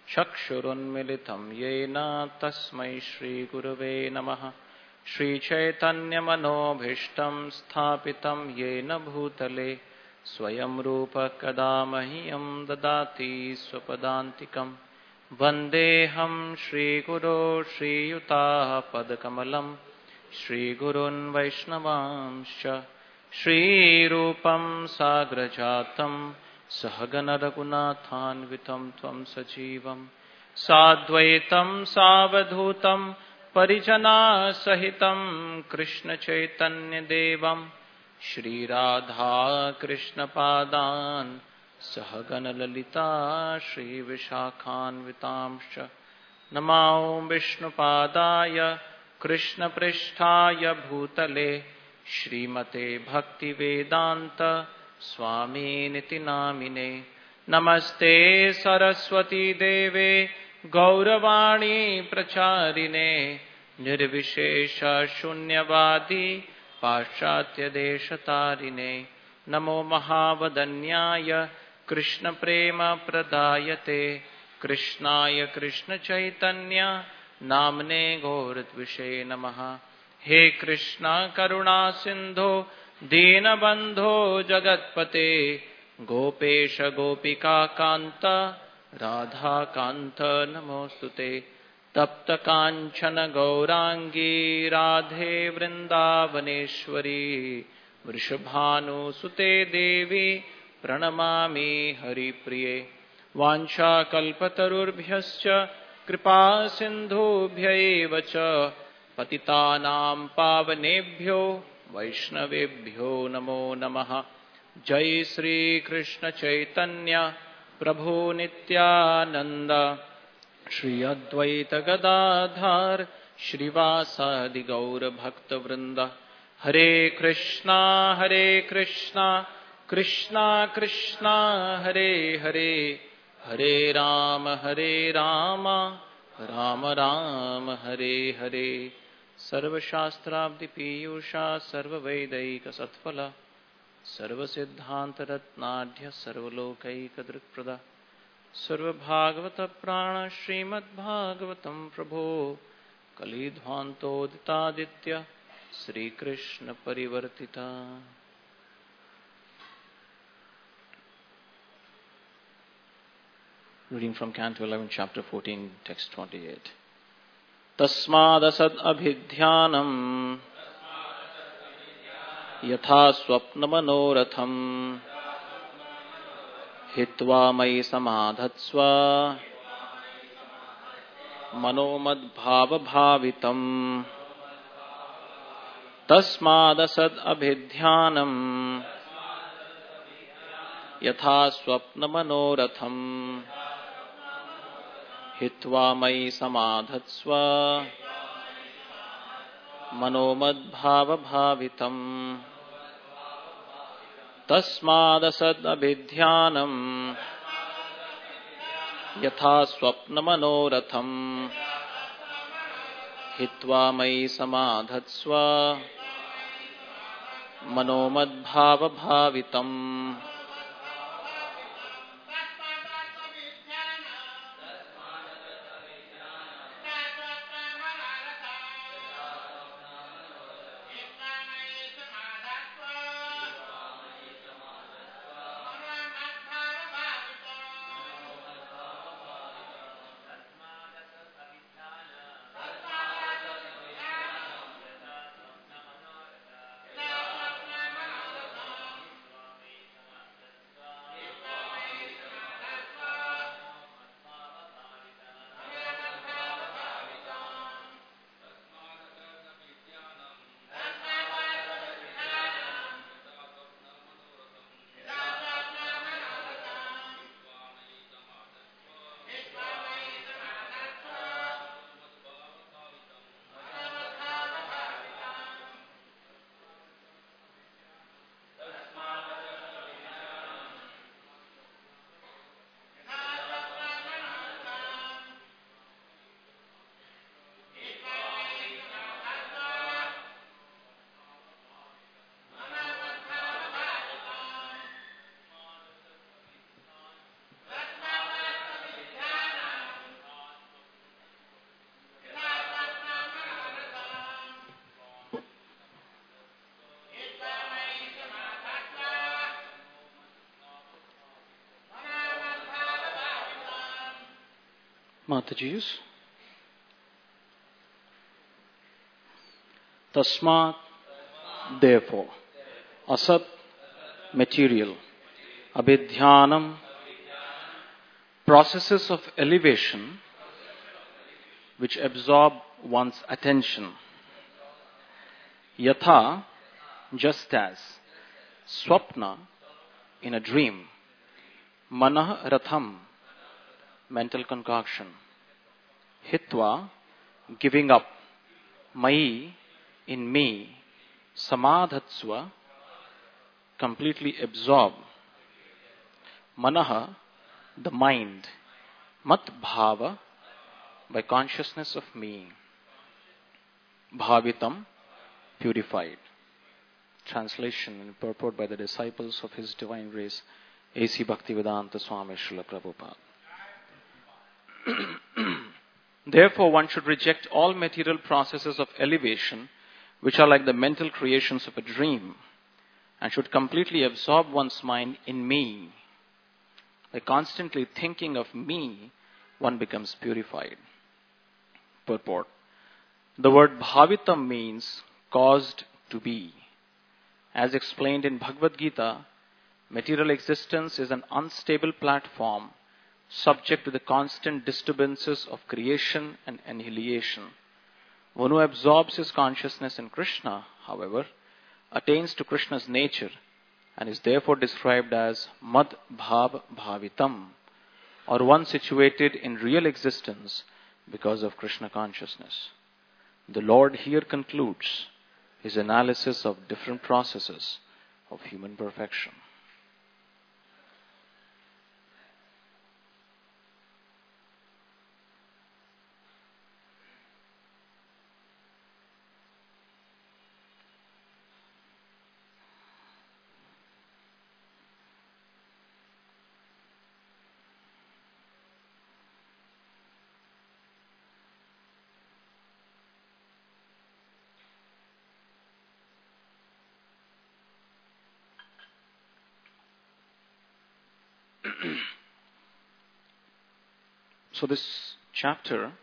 चक्षुरुन्मिलितं येन तस्मै श्रीगुरवे नमः। श्रीचैतन्यमनोभीष्टं स्थापितं येन भूतले स्वयं रूप कदा मह्यं ददाति स्वपदान्तिकम्। वन्देऽहं श्रीगुरो श्रीयुतापदकमलं श्रीगुरून् वैष्णवांश्च। श्रीरूपं साग्रजातं सहगण रघुनाथान्वितं त्वं सजीवं साद्वैतं सावधूतं परिजनासहितं कृष्णचैतन्यदेवं श्रीराधा कृष्णपादान् सहगण ललिता श्रीविशाखान्वितांश्च। नमो विष्णुपादाय कृष्णपृष्ठाय भूतले श्रीमते भक्तिवेदान्त स्वामिनिति नामिने। नमस्ते सरस्वती देवे गौरवाणी प्रचारिणे निर्विशेष शून्यवादी पाश्चात्यदेशतारिणे। नमो महावदन्याय कृष्ण प्रेम प्रदायते कृष्णाय कृष्ण चैतन्य नामने गौरद्विषे नमः। हे कृष्णा करुणा सिंधो दीनबंधो जगत्पते गोपेश गोपिका कांत राधा कांत नमोस्तुते। तप्त कांचन गौरांगी राधे वृंदावनेश्वरी वृषभानुसुते देवी प्रणमामि हरिप्रिये। वाञ्छाकल्पतरुभ्यश्च कृपा सिन्धुभ्यैव च पतितानां पावनेभ्यो वैष्णवेभ्यो नमो नमः। जय श्री कृष्ण चैतन्य प्रभु नित्यानंद श्री अद्वैत गदाधर श्रीवासादि गौर भक्त वृंद। हरे कृष्णा कृष्णा कृष्णा हरे हरे हरे राम राम राम हरे हरे। सर्वशास्त्राब्धि पीयूषा सर्ववैदिक सत्फल सर्वसिद्धांत रत्नाढ्य सर्वलोकैकदृक्प्रदा सर्वभागवत प्राण श्रीमद्भागवतं प्रभो कलिध्वान्तोदितादित्य Shrikrishna परिवर्तिता। Reading from Canto 11, Chapter 14, Text 28. Tasmadasad abhidhyanam yatha swapnamanoratham hitva mayi samadhatsva manomadbhavabhavitam. Tasmadasad abhidhyanam yatha swapnamanoratham हित्वा मयि समाधत्स्व मनोमद्भावभावितम्। तस्मादसदभिध्यानम् यथा स्वप्नमनोरथम् हित्वा मयि समाधत्स्व मनोमद्भावभावितम्। Mataji's. Tasmat, therefore. Asat, material. Abhidhyanam, processes of elevation which absorb one's attention. Yatha, just as. Swapna, in a dream. Manah ratham, mental concoction. Hitva, giving up. Mai, in me. Samadhatsva, completely absorb. Manaha, the mind. Mat bhava, by consciousness of me. Bhavitam, purified. Translation and purport by the disciples of His Divine Grace, A.C. Bhaktivedanta Swami Srila Prabhupada. Therefore, one should reject all material processes of elevation, which are like the mental creations of a dream, and should completely absorb one's mind in me. By constantly thinking of me, one becomes purified. Purport. The word bhavitam means caused to be. As explained in Bhagavad Gita, material existence is an unstable platform subject to the constant disturbances of creation and annihilation. One who absorbs his consciousness in Krishna, however, attains to Krishna's nature and is therefore described as Mad Bhav Bhavitam, or one situated in real existence because of Krishna consciousness. The Lord here concludes his analysis of different processes of human perfection. So this chapter, in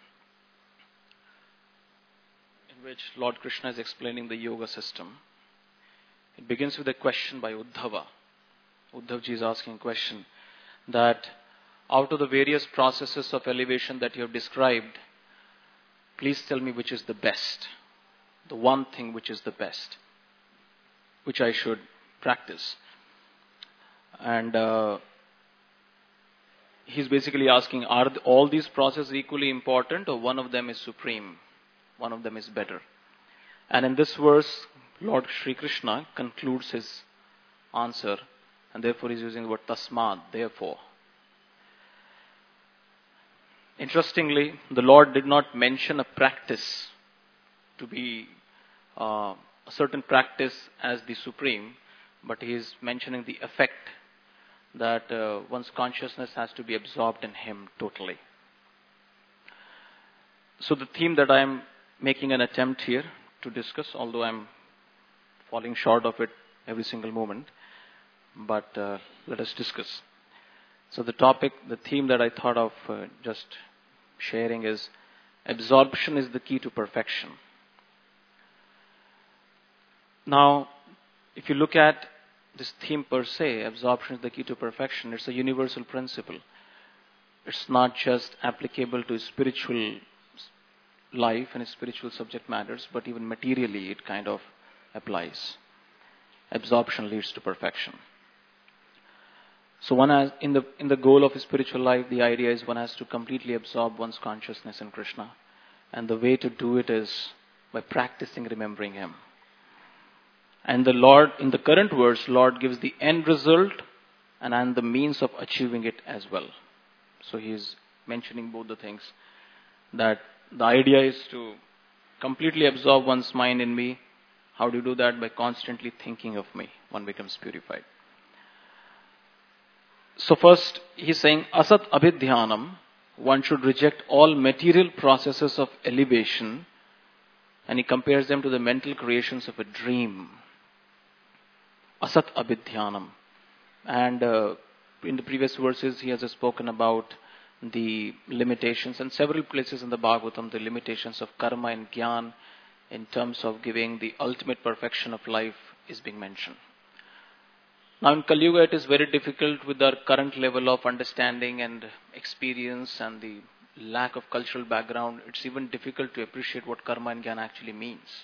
which Lord Krishna is explaining the yoga system, it begins with a question by Uddhava. Uddhavji is asking a question that out of the various processes of elevation that you have described, please tell me which is the best. The one thing which is the best, which I should practice. And he's basically asking, are all these processes equally important, or one of them is supreme? One of them is better. And in this verse, Lord Sri Krishna concludes his answer, and therefore he's using the word tasmad, therefore. Interestingly, the Lord did not mention a practice to be a certain practice as the supreme, but he is mentioning the effect that one's consciousness has to be absorbed in him totally. So the theme that I'm making an attempt here to discuss, although I'm falling short of it every single moment, but let us discuss. So the theme that I thought of just sharing is absorption is the key to perfection. Now, if you look at this theme per se, absorption is the key to perfection, it's a universal principle. It's not just applicable to spiritual life and spiritual subject matters, but even materially it kind of applies. Absorption leads to perfection. So one has, in the goal of spiritual life, the idea is one has to completely absorb one's consciousness in Krishna. And the way to do it is by practicing remembering Him. And the Lord, in the current verse, Lord gives the end result and the means of achieving it as well. So He is mentioning both the things. That the idea is to completely absorb one's mind in me. How do you do that? By constantly thinking of me. One becomes purified. So first, he's saying, Asat Abhidhyanam, one should reject all material processes of elevation, and he compares them to the mental creations of a dream. Asat Abhidhyanam. And in the previous verses, he has spoken about the limitations, and several places in the Bhagavatam, the limitations of karma and jnana in terms of giving the ultimate perfection of life is being mentioned. Now in Kali Yuga, it is very difficult with our current level of understanding and experience and the lack of cultural background. It's even difficult to appreciate what karma and jnana actually means.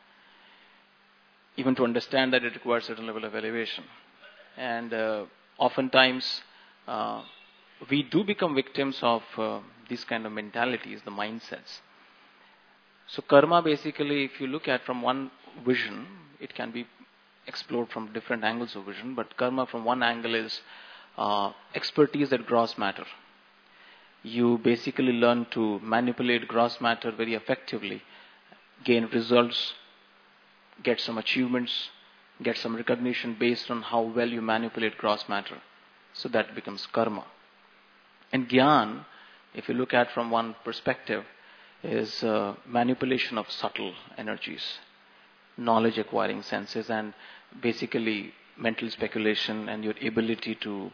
Even to understand that, it requires a certain level of elevation. And oftentimes, we do become victims of these kind of mentalities, the mindsets. So karma, basically, if you look at from one vision, it can be explored from different angles of vision, but karma from one angle is expertise at gross matter. You basically learn to manipulate gross matter very effectively, gain results, get some achievements, get some recognition based on how well you manipulate gross matter. So that becomes karma. And Gyan, if you look at from one perspective, is manipulation of subtle energies, knowledge acquiring senses, and basically mental speculation and your ability to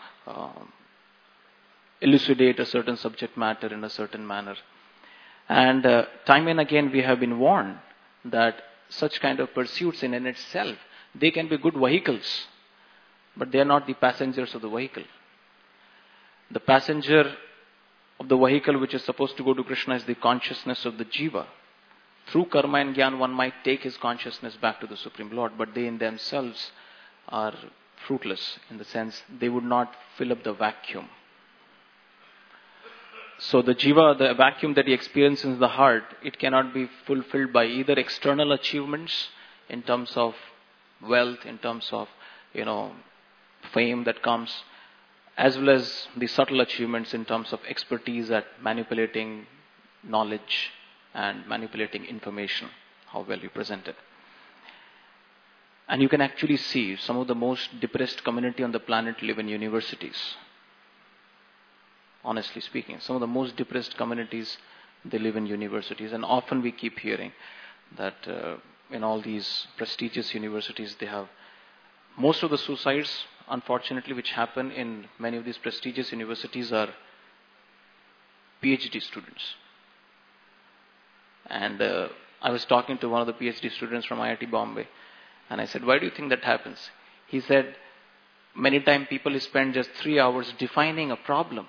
elucidate a certain subject matter in a certain manner. And time and again we have been warned that such kind of pursuits in itself, they can be good vehicles, but they are not the passengers of the vehicle. The passenger of the vehicle which is supposed to go to Krishna is the consciousness of the jiva. Through karma and jnana, one might take his consciousness back to the Supreme Lord, but they in themselves are fruitless in the sense they would not fill up the vacuum. So the jiva, the vacuum that he experiences in the heart, it cannot be fulfilled by either external achievements in terms of wealth, in terms of, fame that comes, as well as the subtle achievements in terms of expertise at manipulating knowledge and manipulating information, how well you present it. And you can actually see some of the most depressed community on the planet live in universities. Honestly speaking, some of the most depressed communities, they live in universities. And often we keep hearing that in all these prestigious universities, they have most of the suicides, unfortunately, which happen in many of these prestigious universities are PhD students. And I was talking to one of the PhD students from IIT Bombay, and I said, why do you think that happens? He said, many times people spend just 3 hours defining a problem.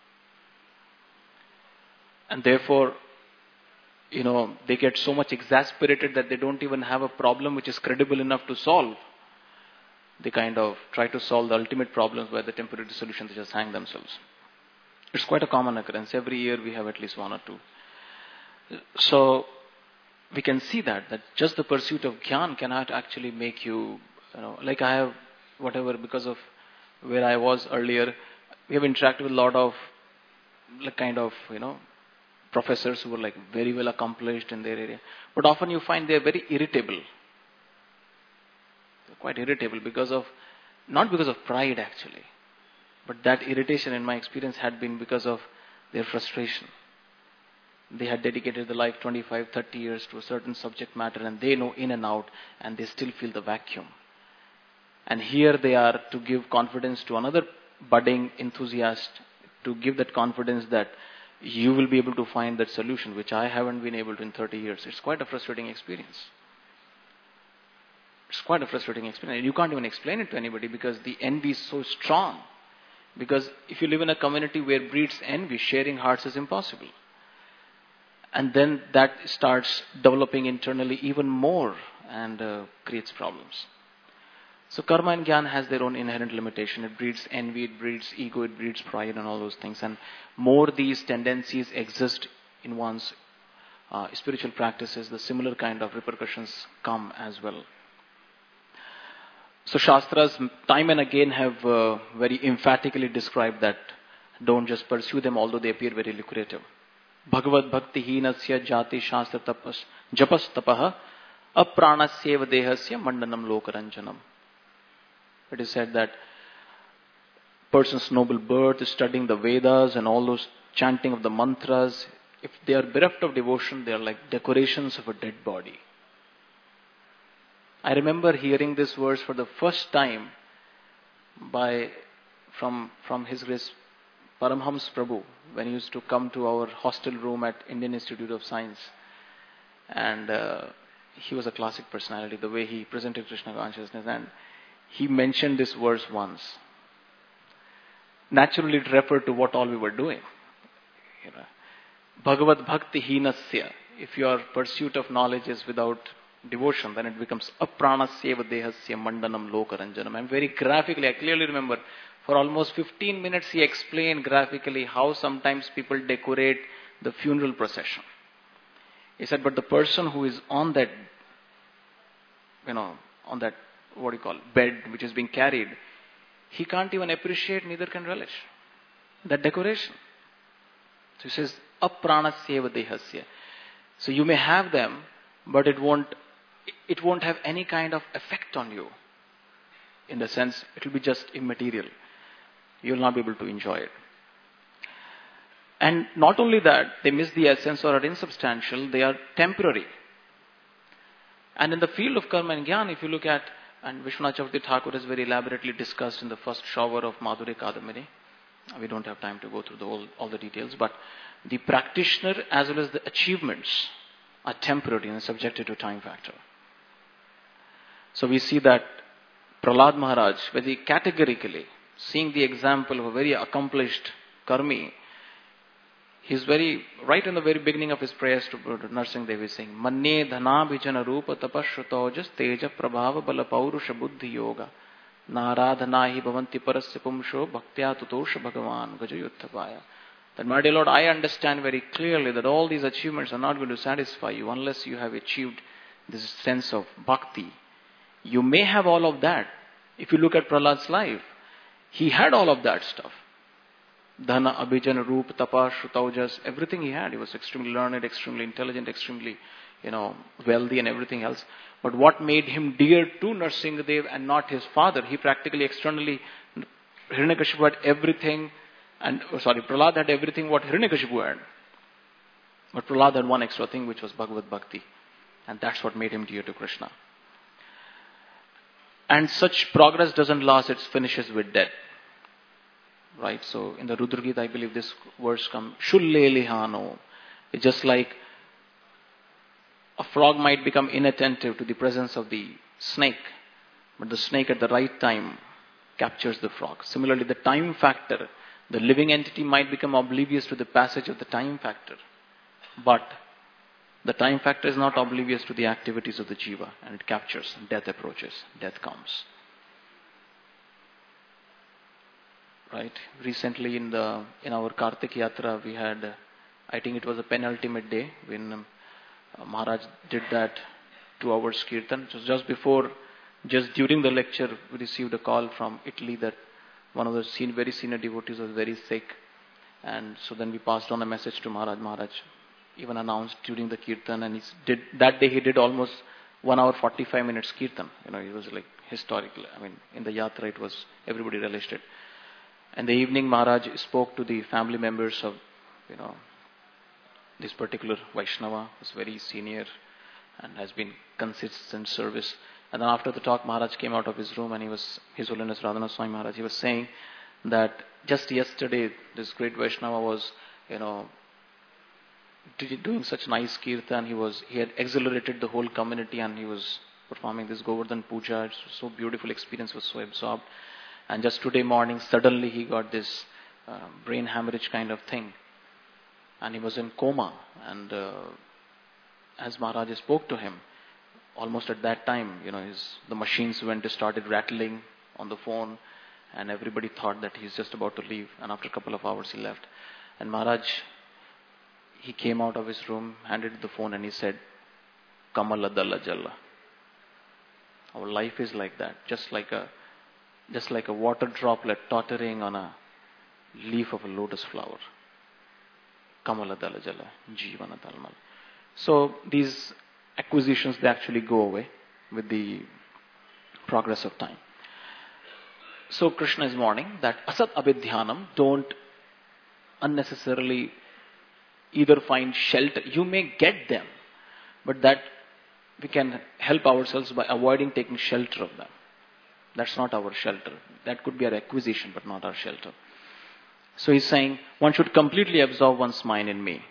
And therefore, they get so much exasperated that they don't even have a problem which is credible enough to solve. They kind of try to solve the ultimate problems by the temporary solution, they just hang themselves. It's quite a common occurrence. Every year we have at least one or two. So we can see that just the pursuit of jnana cannot actually make you, like I have, because of where I was earlier, we have interacted with a lot of professors who were like very well accomplished in their area. But often you find they are very irritable. They're quite irritable not because of pride actually, but that irritation in my experience had been because of their frustration. They had dedicated their life 25, 30 years to a certain subject matter and they know in and out and they still feel the vacuum. And here they are to give confidence to another budding enthusiast, to give that confidence that you will be able to find that solution, which I haven't been able to in 30 years. It's quite a frustrating experience. It's quite a frustrating experience. You can't even explain it to anybody because the envy is so strong. Because if you live in a community where breeds envy, sharing hearts is impossible. And then that starts developing internally even more and creates problems. So karma and jnana has their own inherent limitation. It breeds envy, it breeds ego, it breeds pride and all those things. And more these tendencies exist in one's spiritual practices, the similar kind of repercussions come as well. So Shastras time and again have very emphatically described that don't just pursue them although they appear very lucrative. Bhagavad bhakti hinasya jati shastra tapas japas tapaha apranasya dehasya mandanam lokaranjanam. It is said that person's noble birth, studying the Vedas and all those chanting of the mantras, if they are bereft of devotion, they are like decorations of a dead body. I remember hearing this verse for the first time from His Grace Paramhams Prabhu, when he used to come to our hostel room at Indian Institute of Science. And he was a classic personality, the way he presented Krishna consciousness. And he mentioned this verse once. Naturally, it referred to what all we were doing. You know, Bhagavad Bhakti Hinasya. If your pursuit of knowledge is without devotion, then it becomes apranasya dehasya mandanam lokaranjanam. And very graphically, I clearly remember, for almost 15 minutes he explained graphically how sometimes people decorate the funeral procession. He said, but the person who is on that, on that, bed which is being carried, he can't even appreciate, neither can relish that decoration. So he says, apranasya dehasya. So you may have them, but it won't have any kind of effect on you. In the sense, it will be just immaterial. You will not be able to enjoy it. And not only that, they miss the essence or are insubstantial, they are temporary. And in the field of karma and jnana, if you look at, and Vishwanath Chakravarti Thakur has very elaborately discussed in the first shower of Madhurya Kadamini. We don't have time to go through all the details, but the practitioner as well as the achievements are temporary and subjected to time factor. So we see that Prahlad Maharaj, very categorically, seeing the example of a very accomplished karmi, he's right in the very beginning of his prayers to Narsingh Dev, he's saying, Manye dhana bhijana rupa tapashrutojas teja prabhava bala paurusha buddhi yoga naradhana hi bhavanti parasya pumsho bhaktya tutosha bhagavan gajayutthabaya. That, my dear Lord, I understand very clearly that all these achievements are not going to satisfy you unless you have achieved this sense of bhakti. You may have all of that. If you look at Prahlad's life, he had all of that stuff. Dhana, Abhijan, Roop, Tapa, Shrutaujas, everything he had. He was extremely learned, extremely intelligent, extremely, wealthy and everything else. But what made him dear to Narsingadev and not his father? He practically externally, Hiranyakashipu had everything, Prahlad had everything what Hiranyakashipu had. But Prahlad had one extra thing, which was Bhagavad Bhakti. And that's what made him dear to Krishna. And such progress doesn't last, it finishes with death. Right? So in the Rudra Gita, I believe this verse comes, Shulle lihano. It's just like a frog might become inattentive to the presence of the snake, but the snake at the right time captures the frog. Similarly, the time factor, the living entity might become oblivious to the passage of the time factor, but the time factor is not oblivious to the activities of the jiva, and it captures. Death approaches. Death comes. Right? Recently in our Kartik Yatra, we had, I think it was a penultimate day when Maharaj did that 2 hours kirtan. Just during the lecture, we received a call from Italy that one of the very senior devotees was very sick. And so then we passed on a message to Maharaj. Maharaj even announced during the kirtan, and that day he did almost 1 hour 45 minutes kirtan. It was like historical. In the yatra everybody relished it. And the evening Maharaj spoke to the family members of, this particular Vaishnava, who's very senior and has been consistent service. And then after the talk, Maharaj came out of his room and His Holiness Radhanath Swami Maharaj, he was saying that just yesterday this great Vaishnava was, doing such nice kirtan. He had exhilarated the whole community and he was performing this Govardhan Puja. It was so beautiful experience, was so absorbed. And just today morning, suddenly he got this brain hemorrhage kind of thing. And he was in coma. And as Maharaj spoke to him, almost at that time, the machines started rattling on the phone. And everybody thought that he's just about to leave. And after a couple of hours, he left. And Maharaj, he came out of his room, handed the phone, and he said, Kamala Dalla Jalla. Our life is like that. Just like a water droplet tottering on a leaf of a lotus flower. Kamala Dala Jala, Jivana Talmal. So these acquisitions, they actually go away with the progress of time. So Krishna is warning that asat abhidhyanam, don't unnecessarily either find shelter. You may get them, but that we can help ourselves by avoiding taking shelter of them. That's not our shelter. That could be our acquisition, but not our shelter. So he's saying one should completely absorb one's mind in me.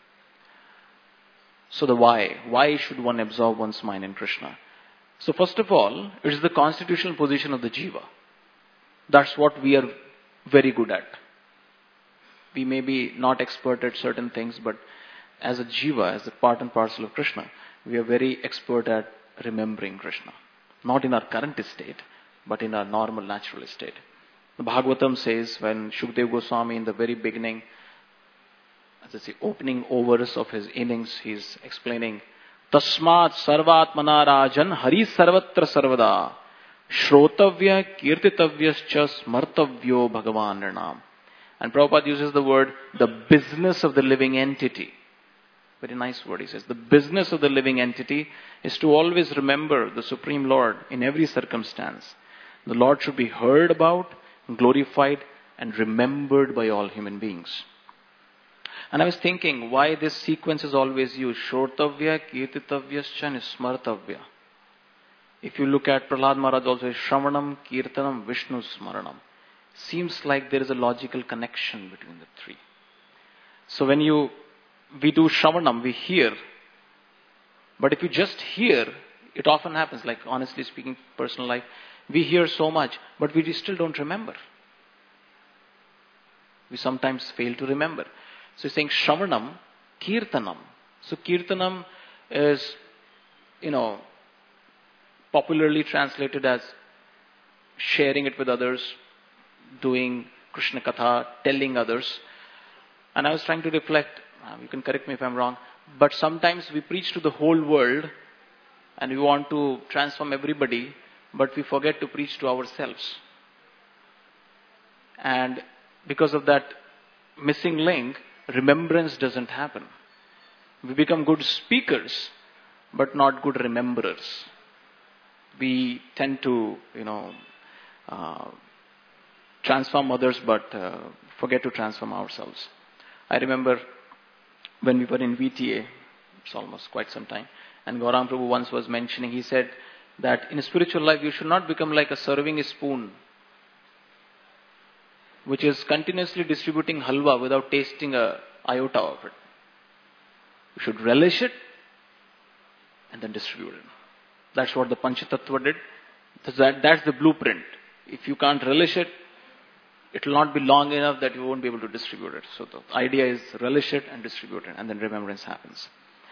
So the why. Why should one absorb one's mind in Krishna? So first of all, it is the constitutional position of the jiva. That's what we are very good at. We may be not expert at certain things, but as a jiva, as a part and parcel of Krishna, we are very expert at remembering Krishna. Not in our current state, but in our normal, natural state. The Bhagavatam says when Shukdev Goswami in the very beginning, as I say, opening overs of his innings, he's explaining, Tasmat sarvatmana rajan hari sarvatra sarvada shrotavya kirtitavyascha smartavyo bhagavan nirnam. And Prabhupada uses the word, the business of the living entity. Very nice word, he says. The business of the living entity is to always remember the Supreme Lord in every circumstance. The Lord should be heard about, glorified, and remembered by all human beings. And I was thinking why this sequence is always used. Shrotavya, kirtitavyascha, and smartavya. If you look at Prahlad Maharaj also, Shravanam, Kirtanam, Vishnu Smaranam. Seems like there is a logical connection between the three. So when we do Shravanam, we hear. But if you just hear, it often happens, like honestly speaking, personal life, we hear so much, but we still don't remember. We sometimes fail to remember. So he's saying Shravanam, Kirtanam. So Kirtanam is, popularly translated as sharing it with others, doing Krishna Katha, telling others. And I was trying to reflect, you can correct me if I'm wrong, but sometimes we preach to the whole world and we want to transform everybody, but we forget to preach to ourselves. And because of that missing link, remembrance doesn't happen. We become good speakers, but not good rememberers. We tend to, transform others, but forget to transform ourselves. I remember when we were in VTA, it's almost quite some time, and Gaurang Prabhu once was mentioning, he said that in spiritual life you should not become like a serving spoon, which is continuously distributing halwa without tasting a iota of it. You should relish it and then distribute it. That's what the Panchatattva did. That's the blueprint. If you can't relish it, it will not be long enough that you won't be able to distribute it. So the idea is relish it and distribute it, and then remembrance happens.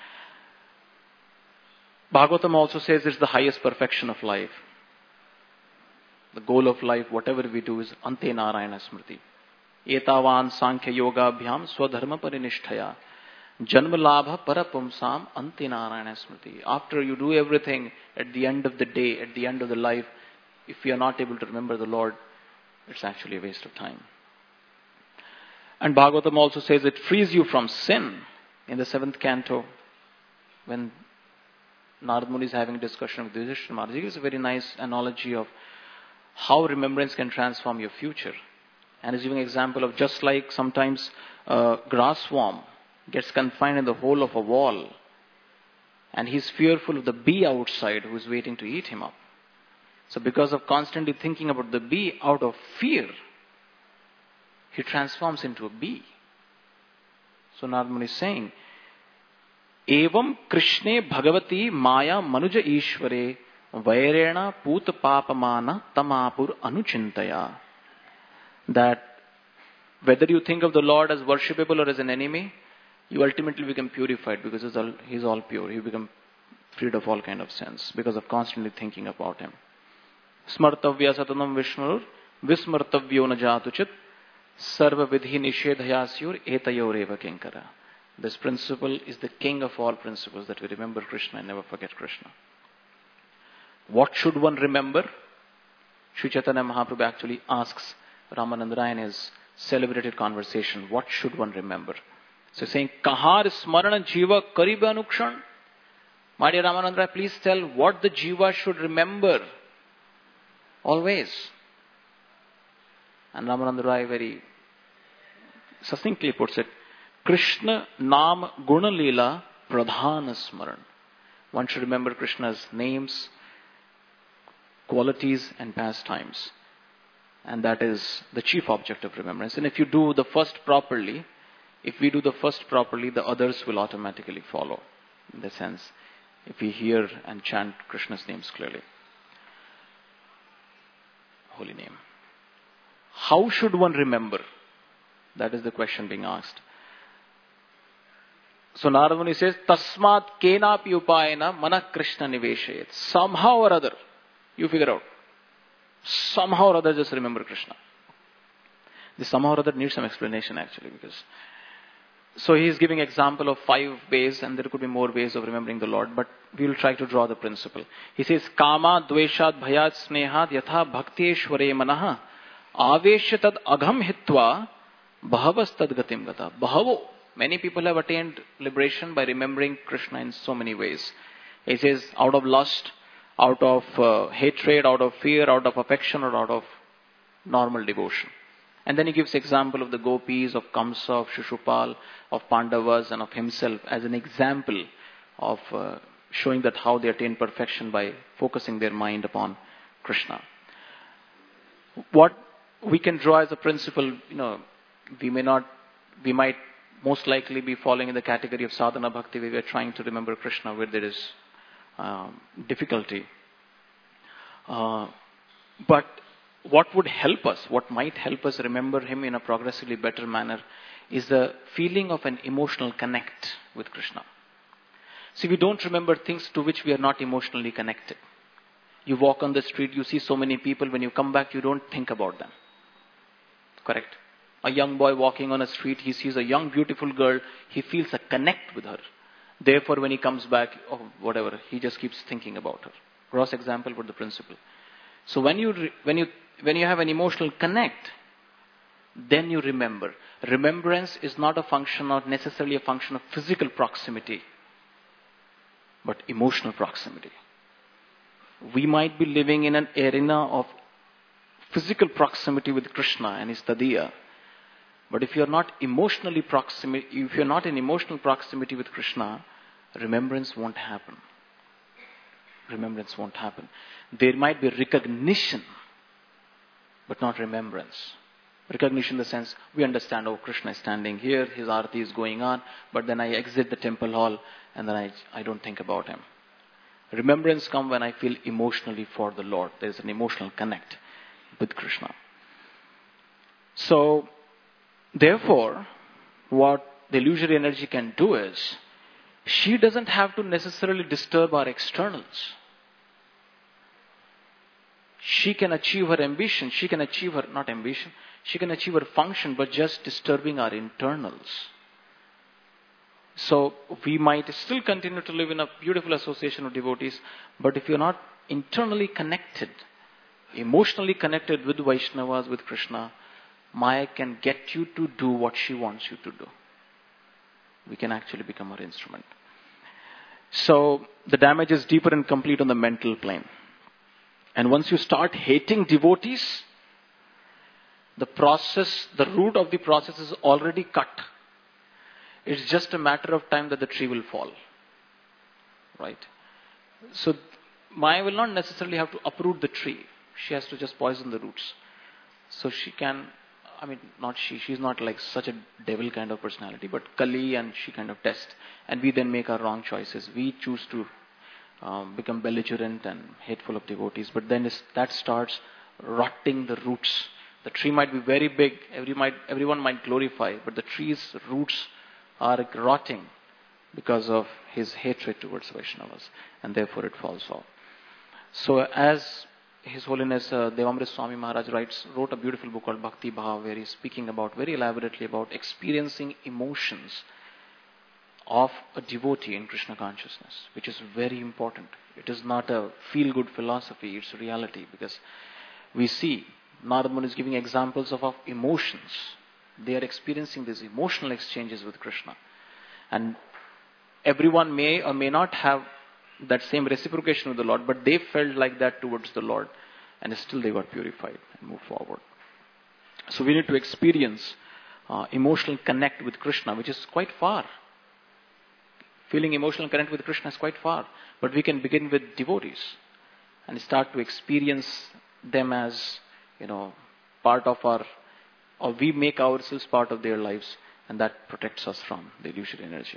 Bhagavatam also says it's the highest perfection of life. The goal of life, whatever we do, is ante narayana smriti. Etavan sankhya yoga bhyam swadharma parinishtaya janma labha parapumsam ante narayana smriti. After you do everything, at the end of the day, at the end of the life, if we are not able to remember the Lord, it's actually a waste of time. And Bhagavatam also says it frees you from sin. In the 7th canto, when Narad Muni is having a discussion with Yudhishthira Maharaj, he gives a very nice analogy of how remembrance can transform your future. And he's giving an example of just like sometimes a grass worm gets confined in the hole of a wall, and he's fearful of the bee outside who is waiting to eat him up. So because of constantly thinking about the bee out of fear, he transforms into a bee. So Narad Muni is saying, Evam Krishne Bhagavati Maya Manuja Ishvare Vairena Puta Papamana Tamapur Anuchintaya. That whether you think of the Lord as worshipable or as an enemy, you ultimately become purified because He's all pure. You become freed of all kind of sins because of constantly thinking about Him. Smartavya satanam Vishnur Vismartavyo najatuchit Sarva vidhi nishedhayasyur etayoreva kinkara. This principle is the king of all principles, that we remember Krishna and never forget Krishna. What should one remember? Sri Chaitanya Mahaprabhu actually asks Ramananda Rai in his celebrated conversation, what should one remember? So he's saying, Kahar smarana jiva kariba anukshan. My dear Ramananda Rai, please tell what the jiva should remember always. And Ramananda Rai very succinctly puts it, Krishna Nam Guna Leela Pradhana Smaran. One should remember Krishna's names, qualities and pastimes. And that is the chief object of remembrance. And if you do the first properly, the others will automatically follow. In the sense, if we hear and chant Krishna's names clearly. Holy name. How should one remember? That is the question being asked. So Narada Muni says, Tasmat kenapi upayena mana Krishna niveshayet. Somehow or other, you figure out. Somehow or other, just remember Krishna. This somehow or other needs some explanation actually, because so he is giving example of 5 ways, and there could be more ways of remembering the Lord, but we will try to draw the principle. He says, Kama dveshad bhayat snehad yatha bhakteshware manaha aveshyatad agham hitva bhavastad gatim gata. Bhavo. Many people have attained liberation by remembering Krishna in so many ways. He says, out of lust, out of hatred, out of fear, out of affection, or out of normal devotion. And then he gives example of the gopis, of Kamsa, of Shishupal, of Pandavas, and of himself as an example of showing that how they attain perfection by focusing their mind upon Krishna. What we can draw as a principle, we might most likely be falling in the category of sadhana bhakti, where we are trying to remember Krishna where there is difficulty. But what would help us, what might help us remember him in a progressively better manner, is the feeling of an emotional connect with Krishna. See, we don't remember things to which we are not emotionally connected. You walk on the street, you see so many people, when you come back, you don't think about them. Correct? A young boy walking on a street, he sees a young, beautiful girl, he feels a connect with her. Therefore, when he comes back, or whatever, he just keeps thinking about her. Gross example, but the principle. So when you have an emotional connect, then you remember. Remembrance is not necessarily a function of physical proximity, but emotional proximity. We might be living in an arena of physical proximity with Krishna and his tadiya. But if you're not in emotional proximity with Krishna, remembrance won't happen. Remembrance won't happen. There might be recognition, but not remembrance. Recognition in the sense, we understand, Krishna is standing here, his arati is going on, but then I exit the temple hall and then I don't think about him. Remembrance comes when I feel emotionally for the Lord. There is an emotional connect with Krishna. So, therefore, what the illusory energy can do is, she doesn't have to necessarily disturb our externals. She can achieve her ambition, she can achieve her function, but just disturbing our internals. So we might still continue to live in a beautiful association of devotees, but if you're not internally connected, emotionally connected with Vaishnavas, with Krishna, Maya can get you to do what she wants you to do. We can actually become her instrument. So the damage is deeper and complete on the mental plane. And once you start hating devotees, the root of the process is already cut. It's just a matter of time that the tree will fall. Right? So Maya will not necessarily have to uproot the tree. She has to just poison the roots. So she can, she's not like such a devil kind of personality, but Kali, and she kind of tests. And we then make our wrong choices. We choose to become belligerent and hateful of devotees, but then that starts rotting the roots. The tree might be very big, everyone might glorify, but the tree's roots are rotting because of his hatred towards Vaishnavas, and therefore it falls off. So as His Holiness Devamrit Swami Maharaj wrote a beautiful book called Bhakti Bhav, where he's speaking very elaborately about experiencing emotions of a devotee in Krishna consciousness, which is very important. It is not a feel-good philosophy, it's reality, because we see Narada Muni is giving examples of emotions. They are experiencing these emotional exchanges with Krishna. And everyone may or may not have that same reciprocation with the Lord, but they felt like that towards the Lord, and still they got purified and moved forward. So we need to experience emotional connect with Krishna, which is quite far. Feeling emotional connect with Krishna is quite far. But we can begin with devotees and start to experience them as, part of our, or we make ourselves part of their lives, and that protects us from the illusory energy.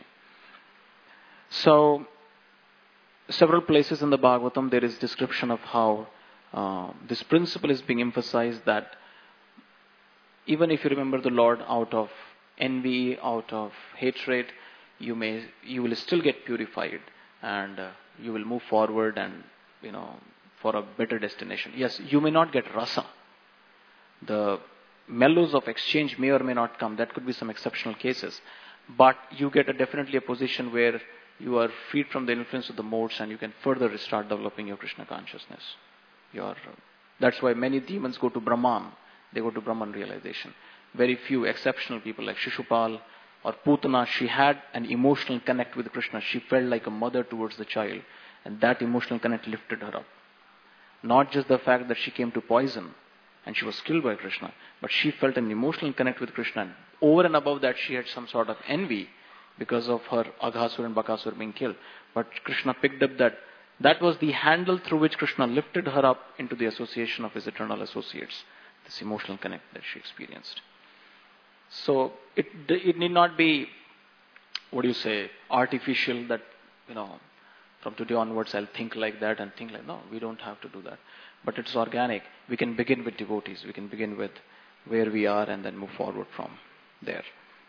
So, several places in the Bhagavatam there is description of how this principle is being emphasized, that even if you remember the Lord out of envy, out of hatred, you will still get purified, and you will move forward, and for a better destination. Yes, you may not get rasa. The mellows of exchange may or may not come. That could be some exceptional cases, but you get definitely a position where you are freed from the influence of the modes, and you can further start developing your Krishna consciousness. That's why many demons go to Brahman. They go to Brahman realization. Very few exceptional people like Shishupal or Putana, she had an emotional connect with Krishna. She felt like a mother towards the child, and that emotional connect lifted her up. Not just the fact that she came to poison and she was killed by Krishna, but she felt an emotional connect with Krishna. And over and above that, she had some sort of envy because of her Aghasur and Bakasur being killed. But Krishna picked up that was the handle through which Krishna lifted her up into the association of his eternal associates, this emotional connect that she experienced. So it need not be, artificial, that, from today onwards I'll think like that and think like, no, we don't have to do that. But it's organic. We can begin with devotees. We can begin with where we are and then move forward from there.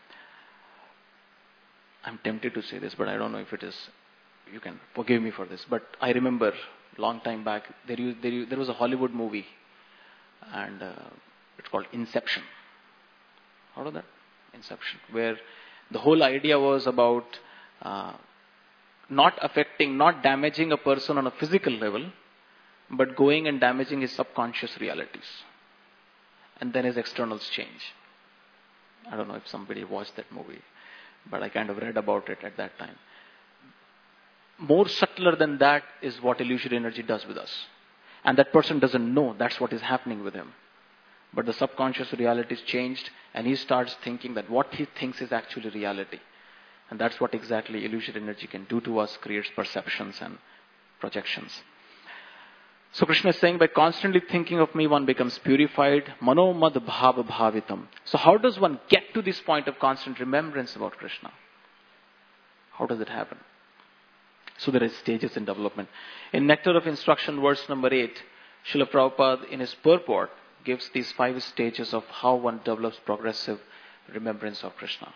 I'm tempted to say this, but I don't know if it is, you can forgive me for this. But I remember long time back, there was a Hollywood movie, and it's called Inception. Heard of that? Inception. Where the whole idea was about not damaging a person on a physical level, but going and damaging his subconscious realities. And then his externals change. I don't know if somebody watched that movie, but I kind of read about it at that time. More subtler than that is what illusory energy does with us. And that person doesn't know that's what is happening with him. But the subconscious reality is changed, and he starts thinking that what he thinks is actually reality. And that's what exactly illusory energy can do to us, creates perceptions and projections. So Krishna is saying, by constantly thinking of me, one becomes purified. Mano mad bhava bhavitam. So how does one get to this point of constant remembrance about Krishna? How does it happen? So there are stages in development. In Nectar of Instruction, verse number 8, Srila Prabhupada in his purport gives these 5 stages of how one develops progressive remembrance of Krishna.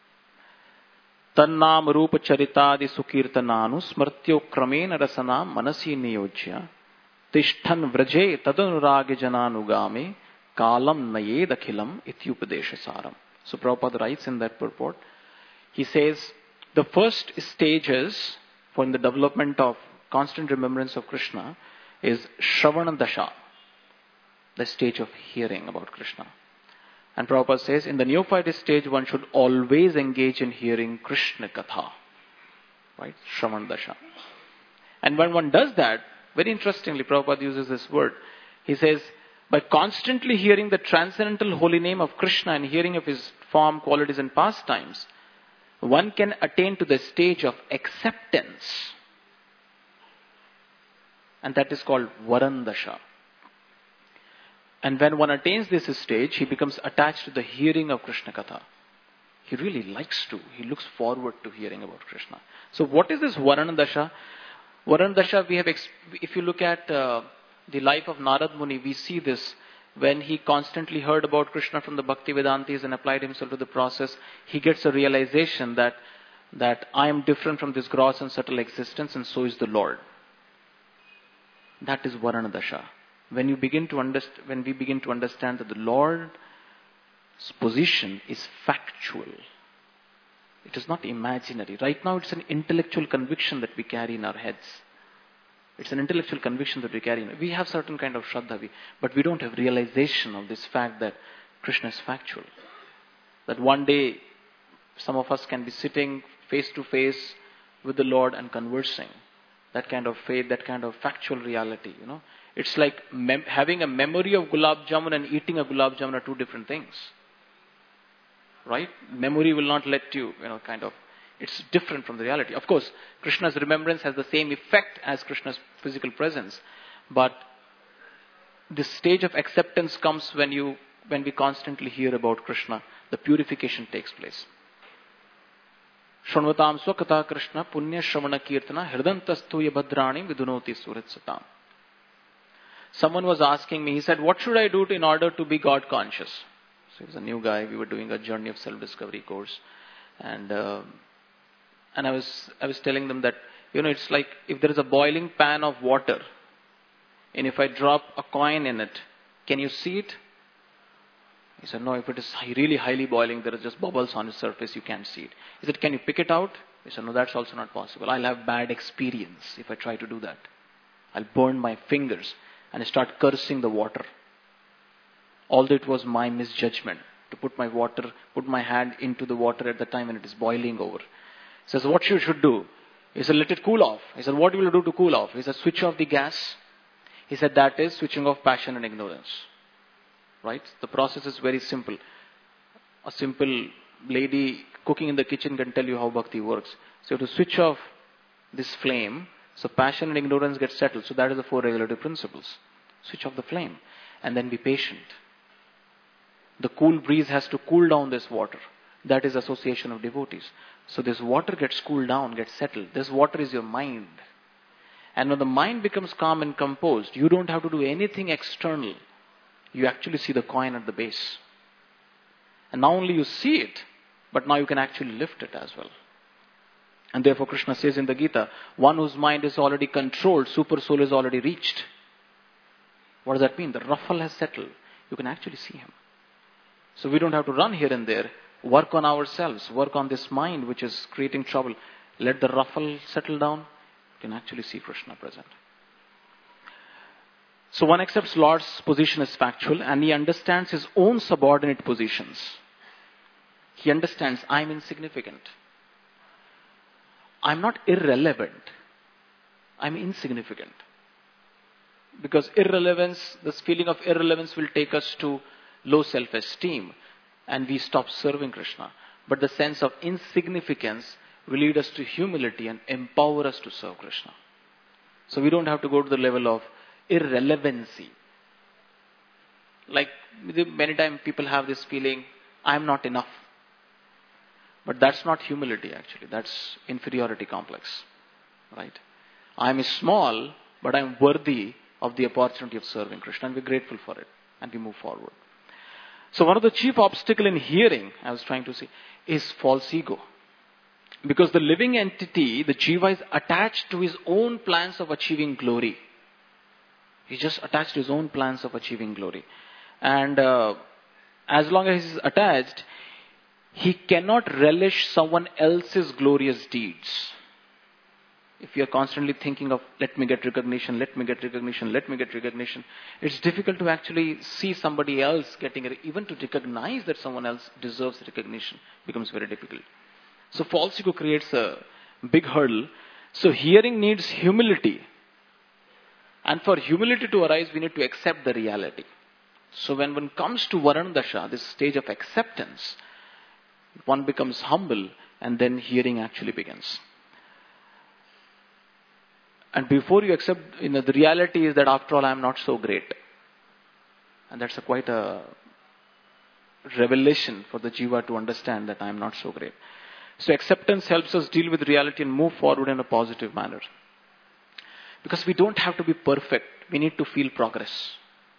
Tannam rupa charitadi sukirtananu smartyo kramena rasanam manasi niyojya tishthan vraje tadanuragi jananugame kalam nayed akhilam ityupadesha saram. So Prabhupada writes in that purport, he says, the first stages for the development of constant remembrance of Krishna is Shravana Dasha, the stage of hearing about Krishna. And Prabhupada says, in the neophyte stage, one should always engage in hearing Krishna Katha. Right? Shravana Dasha. And when one does that, very interestingly, Prabhupada uses this word. He says, by constantly hearing the transcendental holy name of Krishna and hearing of his form, qualities and pastimes, one can attain to the stage of acceptance. And that is called Varandasha. And when one attains this stage, he becomes attached to the hearing of Krishna Katha. He really likes to. He looks forward to hearing about Krishna. So what is this Varandasha? Varandasha, if you look at the life of Narad Muni, we see this. When he constantly heard about Krishna from the Bhaktivedantis and applied himself to the process, he gets a realization that I am different from this gross and subtle existence, and so is the Lord. That is Varanadasha. When we begin to understand that the Lord's position is factual. It is not imaginary. Right now it's an intellectual conviction that we carry in our heads. It's an intellectual conviction that we carry. We have certain kind of Shraddha, but we don't have realization of this fact that Krishna is factual. That one day, some of us can be sitting face to face with the Lord and conversing. That kind of faith, that kind of factual reality, It's like having a memory of gulab jamun and eating a gulab jamun are two different things. Right? Memory will not let you, it's different from the reality. Of course, Krishna's remembrance has the same effect as Krishna's physical presence. But this stage of acceptance comes when you when we constantly hear about Krishna, the purification takes place. Shranvatam swakata Krishna punya shravana kirtana hridantastuya bhadrani vidunoti suritsatam. Someone was asking me, he said, what should I do in order to be God conscious? So he was a new guy. We were doing a journey of self-discovery course. And I was telling them that, it's like if there is a boiling pan of water, and if I drop a coin in it, can you see it? He said, no, if it is really highly boiling, there are just bubbles on the surface, you can't see it. He said, can you pick it out? He said, no, that's also not possible. I'll have bad experience if I try to do that. I'll burn my fingers and start cursing the water. Although it was my misjudgment to put my hand into the water at the time when it is boiling over. He says, what you should do? He said, let it cool off. He said, what will you do to cool off? He said, switch off the gas. He said, that is switching off passion and ignorance. Right? The process is very simple. A simple lady cooking in the kitchen can tell you how bhakti works. So to switch off this flame, so passion and ignorance get settled. So that is the 4 regulative principles. Switch off the flame and then be patient. The cool breeze has to cool down this water. That is association of devotees. So this water gets cooled down, gets settled. This water is your mind. And when the mind becomes calm and composed, you don't have to do anything external. You actually see the coin at the base. And not only you see it, but now you can actually lift it as well. And therefore Krishna says in the Gita, one whose mind is already controlled, super soul is already reached. What does that mean? The ruffle has settled. You can actually see him. So we don't have to run here and there. Work on ourselves. Work on this mind which is creating trouble. Let the ruffle settle down. You can actually see Krishna present. So one accepts Lord's position as factual and he understands his own subordinate positions. He understands I'm insignificant. I'm not irrelevant. I'm insignificant. Because irrelevance, this feeling of irrelevance will take us to low self-esteem and we stop serving Krishna. But the sense of insignificance will lead us to humility and empower us to serve Krishna. So we don't have to go to the level of irrelevancy. Like many times people have this feeling, I'm not enough. But that's not humility actually. That's inferiority complex. Right? I'm small, but I'm worthy of the opportunity of serving Krishna and we're grateful for it. And we move forward. So one of the chief obstacles in hearing, I was trying to say, is false ego. Because the living entity, the jiva, is attached to his own plans of achieving glory. He's just attached to his own plans of achieving glory. And as long as he's attached, he cannot relish someone else's glorious deeds. If you're constantly thinking of, let me get recognition, let me get recognition, let me get recognition, it's difficult to actually see somebody else getting it. Even to recognize that someone else deserves recognition becomes very difficult. So false ego creates a big hurdle. So hearing needs humility. And for humility to arise, we need to accept the reality. So when one comes to Varanadasha, this stage of acceptance, one becomes humble and then hearing actually begins. And before you accept, the reality is that after all I am not so great. And that's quite a revelation for the jiva to understand that I am not so great. So acceptance helps us deal with reality and move forward in a positive manner. Because we don't have to be perfect. We need to feel progress.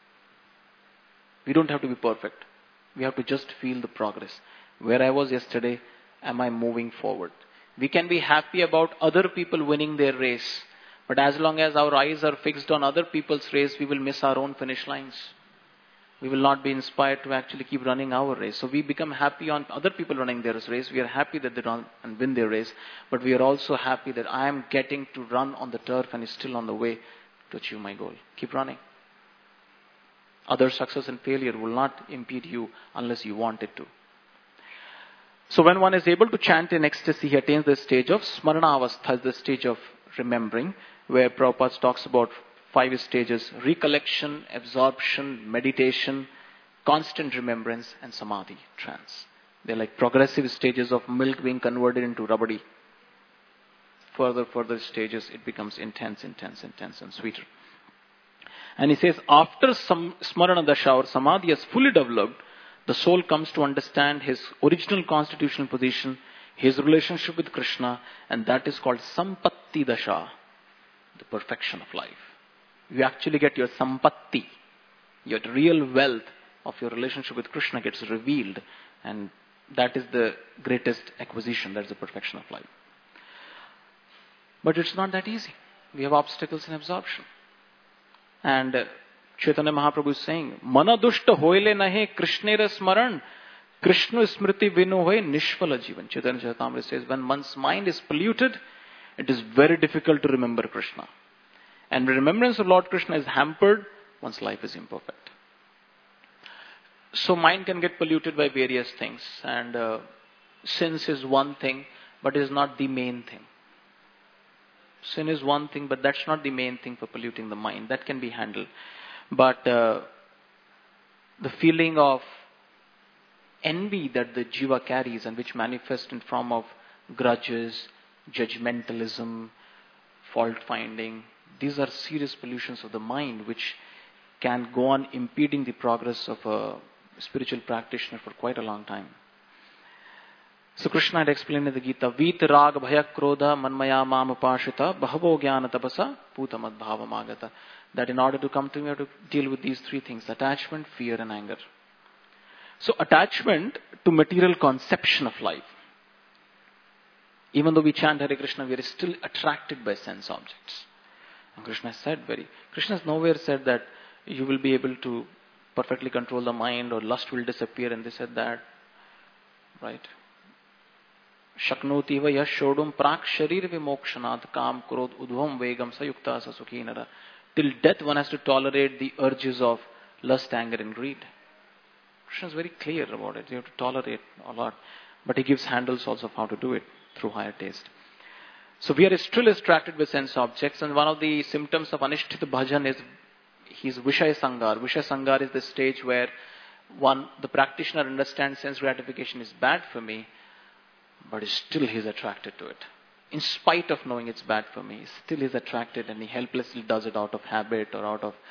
We don't have to be perfect. We have to just feel the progress. Where I was yesterday, am I moving forward? We can be happy about other people winning their race. But as long as our eyes are fixed on other people's race, we will miss our own finish lines. We will not be inspired to actually keep running our race. So we become happy on other people running their race. We are happy that they run and win their race. But we are also happy that I am getting to run on the turf and is still on the way to achieve my goal. Keep running. Other success and failure will not impede you unless you want it to. So when one is able to chant in ecstasy, he attains the stage of smarana avastha, the stage of remembering, where Prabhupada talks about 5 stages: recollection, absorption, meditation, constant remembrance, and samadhi, trance. They're like progressive stages of milk being converted into rabadi. Further stages, it becomes intense, and sweeter. And he says, after some smarana dasha or samadhi has fully developed, the soul comes to understand his original constitutional position, his relationship with Krishna, and that is called sampatti dasha, the perfection of life. You actually get your sampatti, your real wealth of your relationship with Krishna gets revealed, and that is the greatest acquisition, that is the perfection of life. But it's not that easy. We have obstacles in absorption. And Chaitanya Mahaprabhu is saying, Mana dushta hoile nahe Krishnera smaran, Krishna smriti vinu hoye nishvala jivan. Chaitanya Charitamrita says, when one's mind is polluted, it is very difficult to remember Krishna. And when remembrance of Lord Krishna is hampered, one's life is imperfect. So mind can get polluted by various things. And sins is one thing, but is not the main thing. Sin is one thing, but that's not the main thing for polluting the mind. That can be handled. But the feeling of envy that the jiva carries and which manifests in form of grudges, judgmentalism, fault finding, these are serious pollutions of the mind which can go on impeding the progress of a spiritual practitioner for quite a long time. So Krishna had explained in the Gita, Vit rag bhaya krodha manmaya mam upashita bahavo jnana tapasa putamad bhavam agata. That in order to come to me, you have to deal with these three things: attachment, fear and anger. So attachment to material conception of life. Even though we chant Hare Krishna, we are still attracted by sense objects. And Krishna has nowhere said that you will be able to perfectly control the mind or lust will disappear and this and that. Right? Shaknoti va yashodum prak sharir vimokshanat kam krod udhvam vegam sayukta sasukhi nara. Till death one has to tolerate the urges of lust, anger and greed. Krishna is very clear about it. You have to tolerate a lot. But he gives handles also of how to do it through higher taste. So we are still distracted with sense objects, and one of the symptoms of anishtita bhajan is his Vishaya Sangar. Vishaya Sangar is the stage where the practitioner understands sense gratification is bad for me, but still he is attracted to it. In spite of knowing it's bad for me, still he is attracted and he helplessly does it out of habit or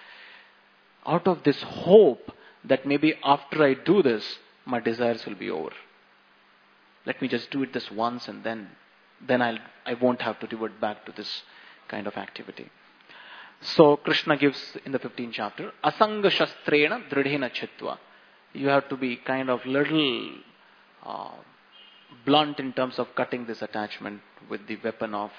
out of this hope that maybe after I do this, my desires will be over. Let me just do it this once and then I won't have to revert back to this kind of activity. So Krishna gives in the 15th chapter, Asanga shastrena dridhena chitva. You have to be kind of little blunt in terms of cutting this attachment with the weapon of,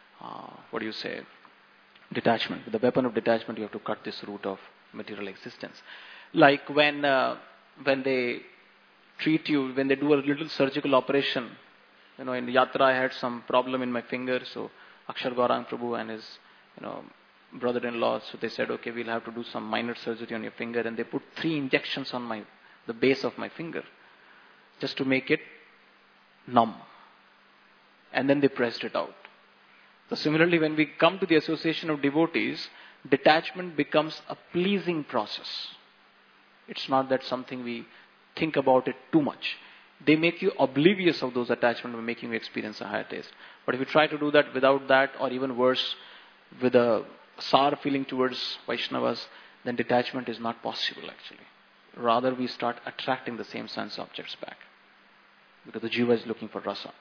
detachment. With the weapon of detachment, you have to cut this root of material existence. Like when they treat you, when they do a little surgical operation, in the yatra I had some problem in my finger, so Akshar Gaurang Prabhu and his, brother-in-law, so they said, okay, we'll have to do some minor surgery on your finger, and they put 3 injections on the base of my finger, just to make it numb. And then they pressed it out. So similarly, when we come to the association of devotees, detachment becomes a pleasing process. It's not that something we think about it too much. They make you oblivious of those attachments by making you experience a higher taste. But if you try to do that without that, or even worse, with a sour feeling towards Vaishnavas, then detachment is not possible actually. Rather, we start attracting the same sense objects back. Because the jiva is looking for rasa.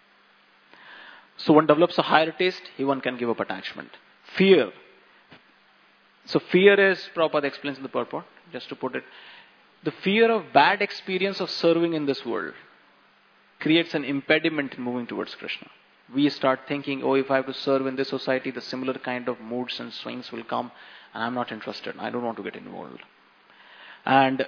So one develops a higher taste, one can give up attachment. Fear. So fear is, Prabhupada explains in the purport, just to put it, the fear of bad experience of serving in this world creates an impediment in moving towards Krishna. We start thinking, if I have to serve in this society, the similar kind of moods and swings will come, and I'm not interested. I don't want to get involved. And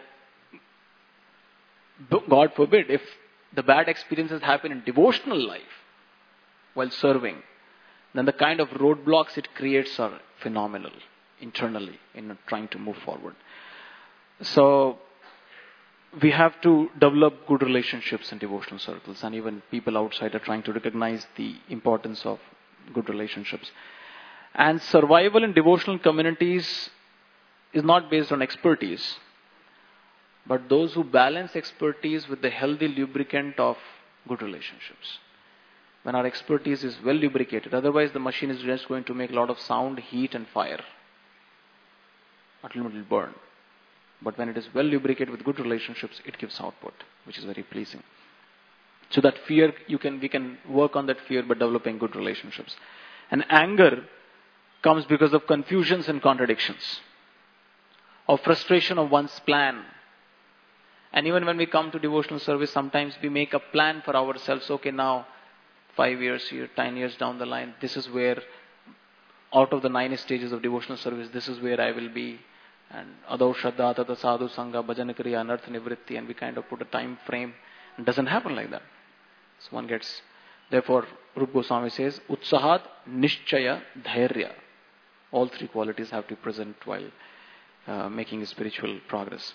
God forbid, if the bad experiences happen in devotional life while serving, then the kind of roadblocks it creates are phenomenal internally in trying to move forward. So we have to develop good relationships in devotional circles, and even people outside are trying to recognize the importance of good relationships. And survival in devotional communities is not based on expertise, but those who balance expertise with the healthy lubricant of good relationships. When our expertise is well lubricated, otherwise the machine is just going to make a lot of sound, heat and fire. ultimately it will burn. But when it is well lubricated with good relationships, it gives output, which is very pleasing. So that fear, we can work on that fear by developing good relationships. And anger comes because of confusions and contradictions, of frustration of one's plan. And even when we come to devotional service, sometimes we make a plan for ourselves. Okay, now 5 years here, 10 years down the line, this is where, out of the 9 stages of devotional service, this is where I will be. And Adau Shraddha, Tata Sadhu Sangha, Bhajan Kriya, Anartha Nivritti, and we kind of put a time frame. It doesn't happen like that. So one gets, therefore, Rupa Goswami says, Utsahat, Nishchaya, Dhairya. All 3 qualities have to be present while making spiritual progress.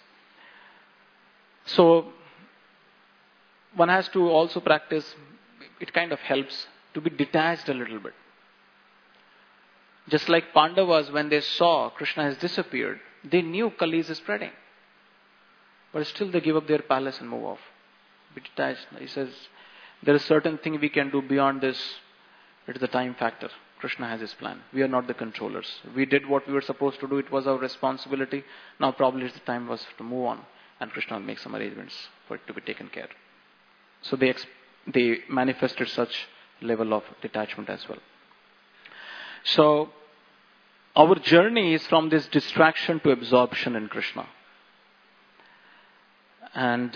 So, one has to also practice, it kind of helps to be detached a little bit. Just like Pandavas, when they saw Krishna has disappeared, they knew Kali is spreading. But still they give up their palace and move off. Be detached. He says, there is certain thing we can do beyond this. It is the time factor. Krishna has his plan. We are not the controllers. We did what we were supposed to do. It was our responsibility. Now probably it's the time was to move on. And Krishna will make some arrangements for it to be taken care. So they manifested such level of detachment as well. So our journey is from this distraction to absorption in Krishna. And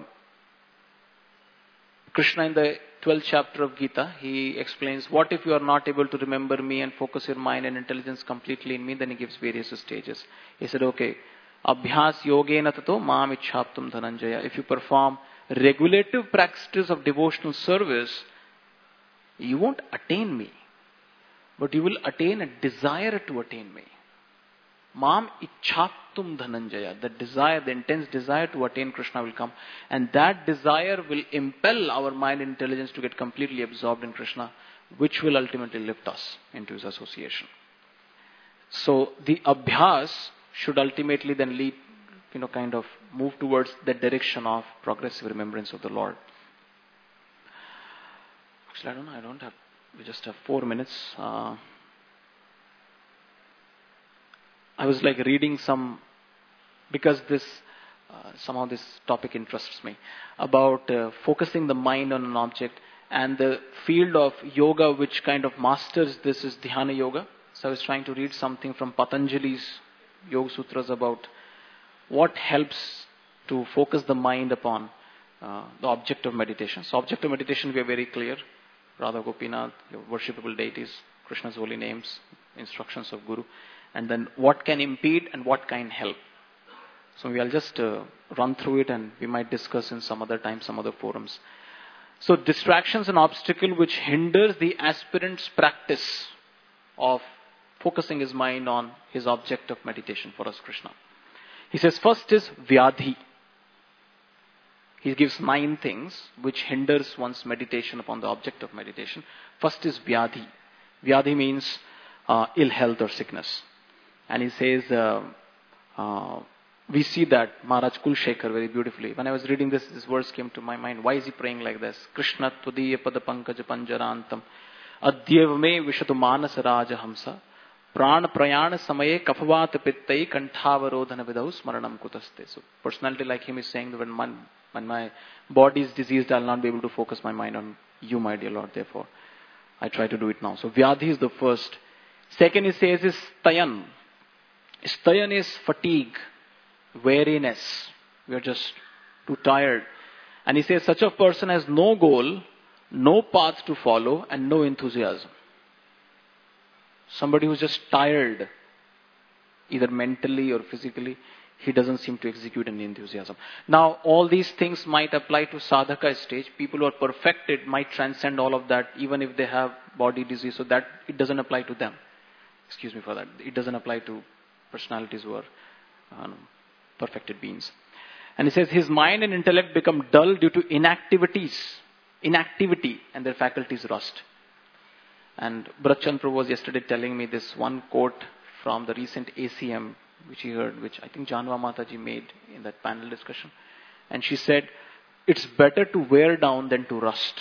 Krishna in the 12th chapter of Gita, he explains, what if you are not able to remember me and focus your mind and intelligence completely in me? Then he gives various stages. He said, okay, Abhyas yogena tato mam ichhaptum dhananjaya. If you perform regulative practices of devotional service, you won't attain me, but you will attain a desire to attain me. Mam ichhaptum dhananjaya. The desire, the intense desire to attain Krishna will come. And that desire will impel our mind and intelligence to get completely absorbed in Krishna, which will ultimately lift us into his association. So the abhyas should ultimately then lead, kind of move towards the direction of progressive remembrance of the Lord. Actually, we just have 4 minutes. I was like reading because somehow this topic interests me, about focusing the mind on an object, and the field of yoga which kind of masters this is Dhyana Yoga. So I was trying to read something from Patanjali's Yoga Sutras about what helps to focus the mind upon the object of meditation. So object of meditation, we are very clear. Radha Gopinath, your worshipable deities, Krishna's holy names, instructions of Guru. And then what can impede and what can help. So we'll just run through it, and we might discuss in some other time, some other forums. So distractions and obstacle which hinders the aspirant's practice of focusing his mind on his object of meditation, for us Krishna. He says first is Vyadhi. He gives 9 things which hinders one's meditation upon the object of meditation. First is Vyadhi. Vyadhi means ill health or sickness. And he says, we see that Maharaj Kulshekhar very beautifully. When I was reading this verse came to my mind. Why is he praying like this? Krishna Tudiya Padapankaja Panjarantam Adyevame Vishatu Manasa Raja Hamsa Prana Prayana Samaye Kafavata Pittai Kantavarodhana Vidau Smaranam Kutaste. So personality like him is saying that when my body is diseased, I will not be able to focus my mind on you, my dear Lord. Therefore, I try to do it now. So Vyadhi is the first. Second he says is Stayan. Stayan is fatigue, weariness. We are just too tired. And he says such a person has no goal, no path to follow, and no enthusiasm. Somebody who's just tired, either mentally or physically, he doesn't seem to execute any enthusiasm. Now, all these things might apply to sadhaka stage. People who are perfected might transcend all of that, even if they have body disease, so that it doesn't apply to them. Excuse me for that. It doesn't apply to personalities who are perfected beings. And he says his mind and intellect become dull due to inactivity, and their faculties rust. And Bharat Chandra Prabhu was yesterday telling me this one quote from the recent ACM, which he heard, which I think Janva Mataji made in that panel discussion. And she said, it's better to wear down than to rust.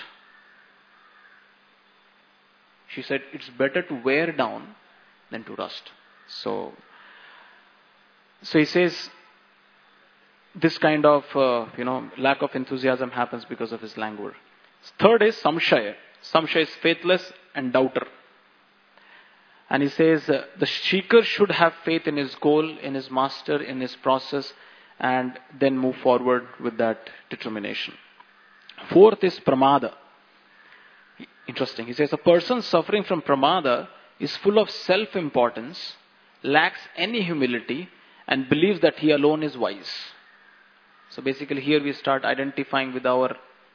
She said, it's better to wear down than to rust. So, So he says this kind of, lack of enthusiasm happens because of his languor. Third is samshaya. Samshaya is faithless and doubter. And he says the seeker should have faith in his goal, in his master, in his process, and then move forward with that determination. Fourth is pramada. Interesting. He says a person suffering from pramada is full of self-importance, lacks any humility, and believes that he alone is wise. So basically here we start identifying with our,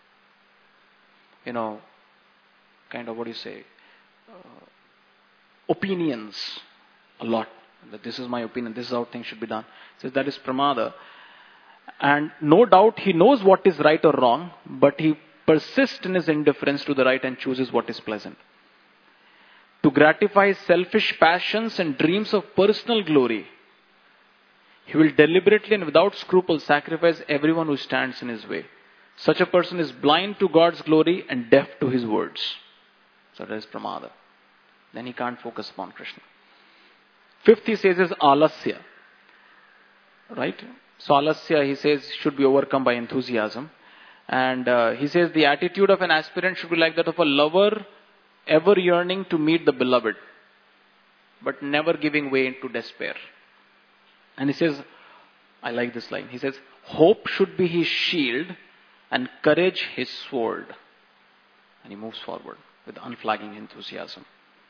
opinions a lot. That this is my opinion, this is how things should be done. He says that is pramada. And no doubt he knows what is right or wrong, but he persists in his indifference to the right and chooses what is pleasant. To gratify his selfish passions and dreams of personal glory, he will deliberately and without scruple sacrifice everyone who stands in his way. Such a person is blind to God's glory and deaf to his words. So that is pramada. Then he can't focus upon Krishna. Fifth he says is alasya. Right? So alasya, he says, should be overcome by enthusiasm. And he says the attitude of an aspirant should be like that of a lover ever yearning to meet the beloved, but never giving way into despair. And he says, I like this line. He says, hope should be his shield and courage his sword. And he moves forward with unflagging enthusiasm.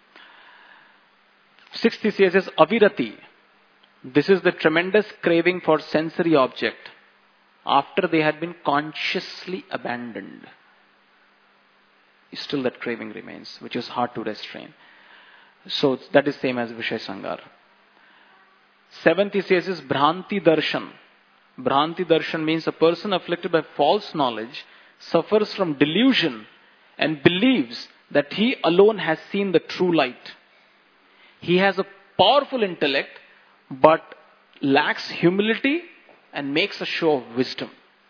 Sixth he says is avirati. This is the tremendous craving for sensory object after they had been consciously abandoned. Still that craving remains, which is hard to restrain. So that is same as Vishaya Sangar. Seventh he says is Bhranti Darshan. Bhranti Darshan means a person afflicted by false knowledge suffers from delusion and believes that he alone has seen the true light. He has a powerful intellect but lacks humility and makes a show of wisdom.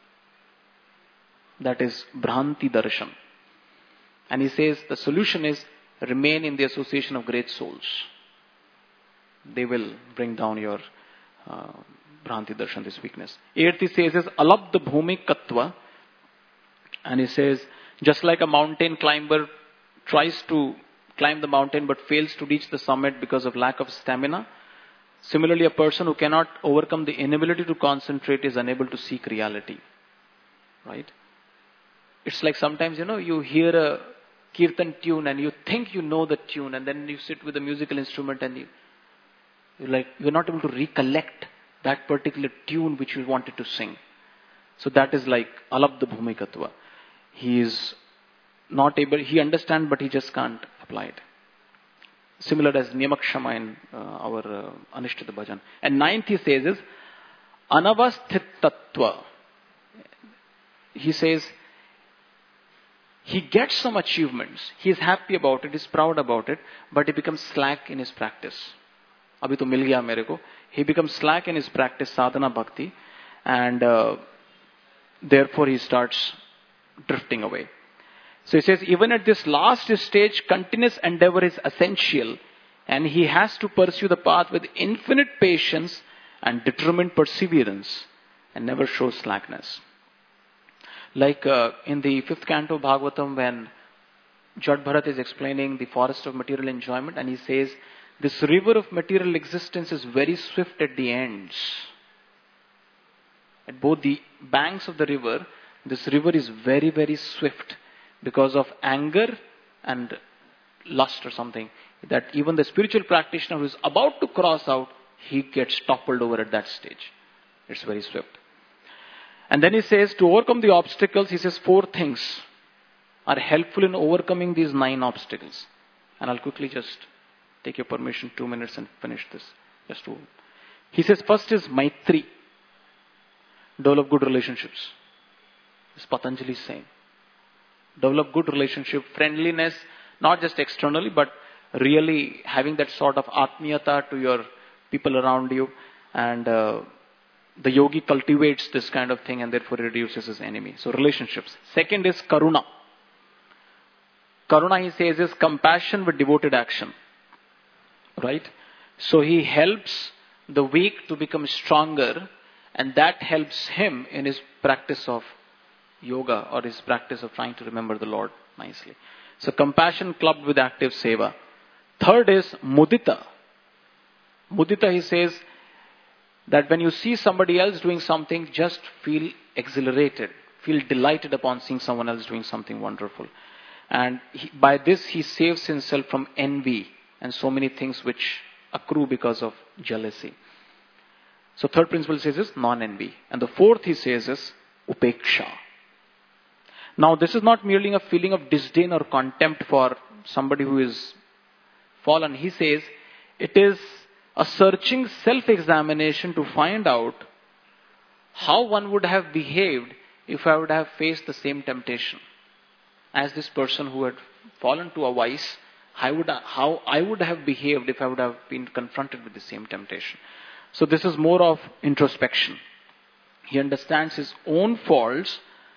That is Bhranti Darshan. And he says the solution is remain in the association of great souls. They will bring down your Bhranti Darshan, this weakness. Eighth he says is Alabdha Bhumi Katva. And he says, just like a mountain climber tries to climb the mountain but fails to reach the summit because of lack of stamina, similarly a person who cannot overcome the inability to concentrate is unable to seek reality. Right? It's like sometimes, you hear a kirtan tune and you think you know the tune, and then you sit with a musical instrument and you're not able to recollect that particular tune which you wanted to sing. So that is like Alabdha Bhumikatva. He is not able, he understands but he just can't apply it. Similar as Niyamakshama in our Anishtita Bhajan. And ninth he says is Anavasthitatva. He says he gets some achievements, he is happy about it, he is proud about it, but he becomes slack in his practice. Abhi to mil gaya mere ko. He becomes slack in his practice, sadhana bhakti, and therefore he starts drifting away. So he says, even at this last stage, continuous endeavor is essential, and he has to pursue the path with infinite patience and determined perseverance, and never show slackness. Like in the 5th canto of Bhagavatam, when Jad Bharat is explaining the forest of material enjoyment, and he says, this river of material existence is very swift at the ends. At both the banks of the river, this river is very, very swift because of anger and lust or something. That even the spiritual practitioner who is about to cross out, he gets toppled over at that stage. It's very swift. And then he says, to overcome the obstacles, he says 4 things are helpful in overcoming these 9 obstacles. And I'll quickly just take your permission, 2 minutes and finish this. He says, first is Maitri. Develop good relationships. This Patanjali is saying. Develop good relationship, friendliness, not just externally, but really having that sort of atmiyata to your people around you. And the yogi cultivates this kind of thing and therefore reduces his enemy. So relationships. Second is karuna. Karuna, he says, is compassion with devoted action. Right? So he helps the weak to become stronger, and that helps him in his practice of yoga or his practice of trying to remember the Lord nicely. So compassion clubbed with active seva. Third is mudita. Mudita, he says, that when you see somebody else doing something, just feel exhilarated, feel delighted upon seeing someone else doing something wonderful. And by this, he saves himself from envy and so many things which accrue because of jealousy. So third principle says is non-envy. And the fourth he says is upeksha. Now this is not merely a feeling of disdain or contempt for somebody who is fallen. He says it is a searching self-examination to find out how one would have behaved if I would have faced the same temptation. As this person who had fallen to a vice, how I would have behaved if I would have been confronted with the same temptation. So this is more of introspection. He understands his own faults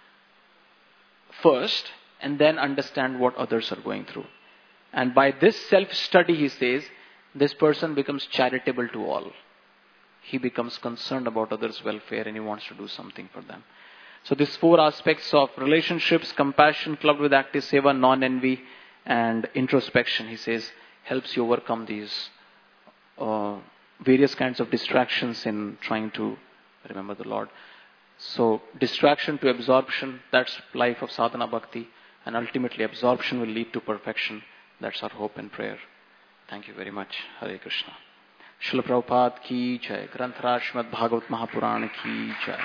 first and then understand what others are going through. And by this self-study, he says, this person becomes charitable to all. He becomes concerned about others' welfare and he wants to do something for them. So these four aspects of relationships, compassion clubbed with active seva, non-envy, and introspection, he says, helps you overcome these various kinds of distractions in trying to remember the Lord. So distraction to absorption, that's life of sadhana bhakti, and ultimately absorption will lead to perfection. That's our hope and prayer. Thank you very much. Hare Krishna. Srila Prabhupada ki jai. Granthara Srimad Bhagavad Mahapurana ki jai.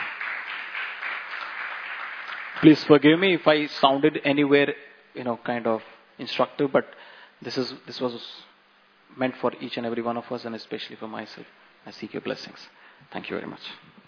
Please forgive me if I sounded anywhere, kind of instructive, but this was meant for each and every one of us, and especially for myself. I seek your blessings. Thank you very much.